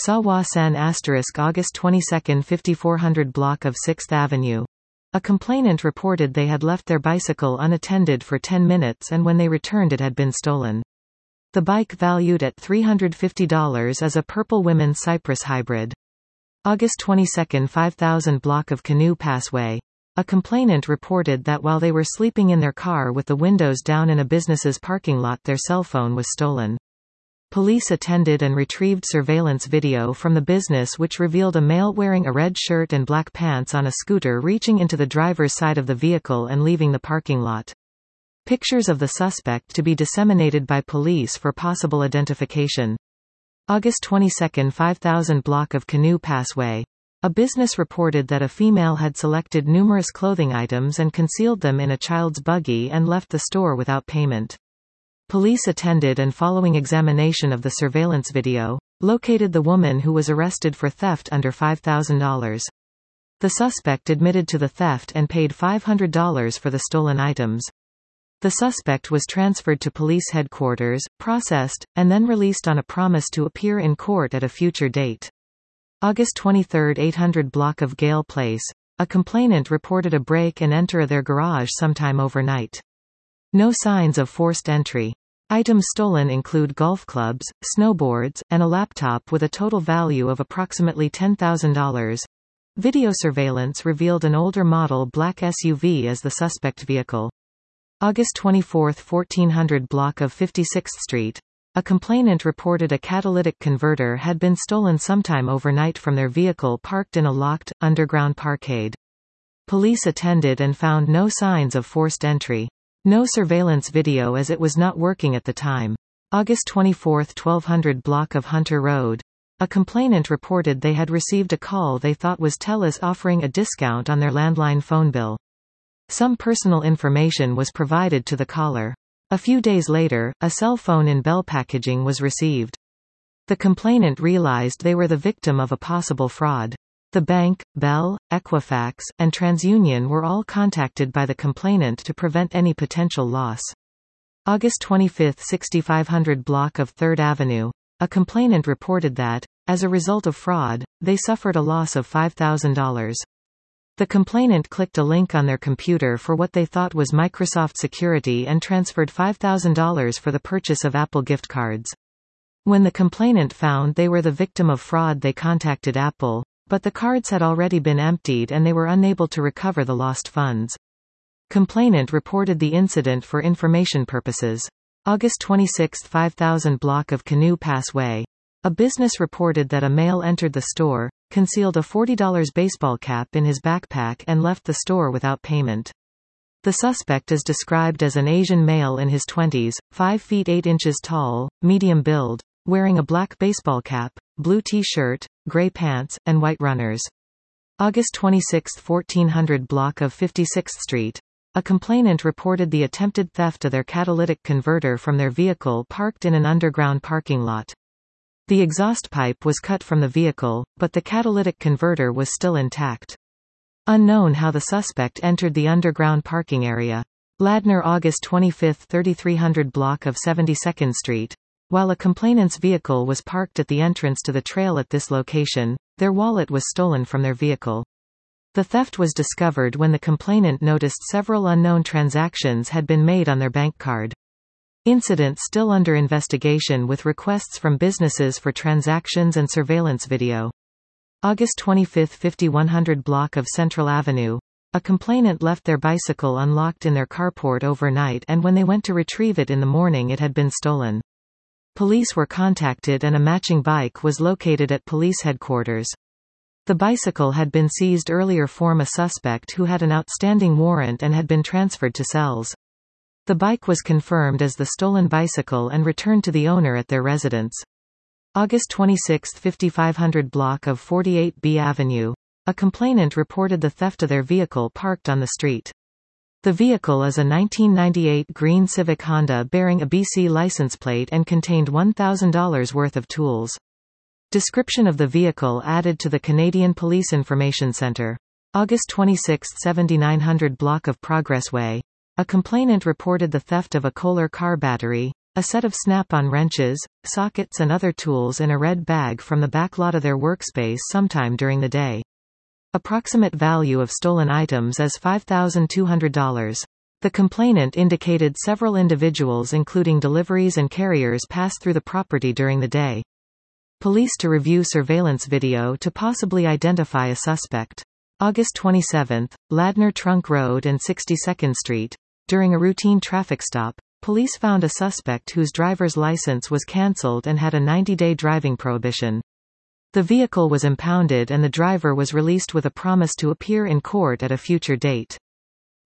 Sawa San August 22, 5400 block of 6th Avenue. A complainant reported they had left their bicycle unattended for 10 minutes and when they returned it had been stolen. The bike, valued at $350, is a Purple Women Cypress hybrid. August 22, 5000 block of Canoe Passway. A complainant reported that while they were sleeping in their car with the windows down in a business's parking lot, their cell phone was stolen. Police attended and retrieved surveillance video from the business which revealed a male wearing a red shirt and black pants on a scooter reaching into the driver's side of the vehicle and leaving the parking lot. Pictures of the suspect to be disseminated by police for possible identification. August 22, 5000 block of Canoe Passway. A business reported that a female had selected numerous clothing items and concealed them in a child's buggy and left the store without payment. Police attended and following examination of the surveillance video, located the woman who was arrested for theft under $5,000. The suspect admitted to the theft and paid $500 for the stolen items. The suspect was transferred to police headquarters, processed, and then released on a promise to appear in court at a future date. August 23, 800 block of Gale Place. A complainant reported a break and enter of their garage sometime overnight. No signs of forced entry. Items stolen include golf clubs, snowboards, and a laptop with a total value of approximately $10,000. Video surveillance revealed an older model black SUV as the suspect vehicle. August 24, 1400 block of 56th Street. A complainant reported a catalytic converter had been stolen sometime overnight from their vehicle parked in a locked, underground parkade. Police attended and found no signs of forced entry. No surveillance video as it was not working at the time. August 24, 1200 block of Hunter Road. A complainant reported they had received a call they thought was TELUS offering a discount on their landline phone bill. Some personal information was provided to the caller. A few days later, a cell phone in Bell packaging was received. The complainant realized they were the victim of a possible fraud. The bank, Bell, Equifax, and TransUnion were all contacted by the complainant to prevent any potential loss. August 25, 6500 block of 3rd Avenue. A complainant reported that, as a result of fraud, they suffered a loss of $5,000. The complainant clicked a link on their computer for what they thought was Microsoft security and transferred $5,000 for the purchase of Apple gift cards. When the complainant found they were the victim of fraud, they contacted Apple, but the cards had already been emptied and they were unable to recover the lost funds. Complainant reported the incident for information purposes. August 26, 5000 block of Canoe Passway. A business reported that a male entered the store, concealed a $40 baseball cap in his backpack and left the store without payment. The suspect is described as an Asian male in his 20s, 5 feet 8 inches tall, medium build, wearing a black baseball cap, blue t-shirt, gray pants, and white runners. August 26, 1400 block of 56th Street. A complainant reported the attempted theft of their catalytic converter from their vehicle parked in an underground parking lot. The exhaust pipe was cut from the vehicle, but the catalytic converter was still intact. Unknown how the suspect entered the underground parking area. Ladner August 25, 3300 block of 72nd Street. While a complainant's vehicle was parked at the entrance to the trail at this location, their wallet was stolen from their vehicle. The theft was discovered when the complainant noticed several unknown transactions had been made on their bank card. Incident still under investigation with requests from businesses for transactions and surveillance video. August 25, 5100 block of Central Avenue. A complainant left their bicycle unlocked in their carport overnight and when they went to retrieve it in the morning it had been stolen. Police were contacted and a matching bike was located at police headquarters. The bicycle had been seized earlier from a suspect who had an outstanding warrant and had been transferred to cells. The bike was confirmed as the stolen bicycle and returned to the owner at their residence. August 26, 5500 block of 48B Avenue. A complainant reported the theft of their vehicle parked on the street. The vehicle is a 1998 green Civic Honda bearing a BC license plate and contained $1,000 worth of tools. Description of the vehicle added to the Canadian Police Information Centre. August 26, 7900 block of Progress Way. A complainant reported the theft of a Kohler car battery, A set of snap-on wrenches, sockets and other tools in a red bag from the back lot of their workspace sometime during the day. Approximate value of stolen items is $5,200. The complainant indicated several individuals including deliveries and carriers pass through the property during the day. Police to review surveillance video to possibly identify a suspect. August 27, Ladner Trunk Road and 62nd Street. During a routine traffic stop, police found a suspect whose driver's license was cancelled and had a 90-day driving prohibition. The vehicle was impounded and the driver was released with a promise to appear in court at a future date.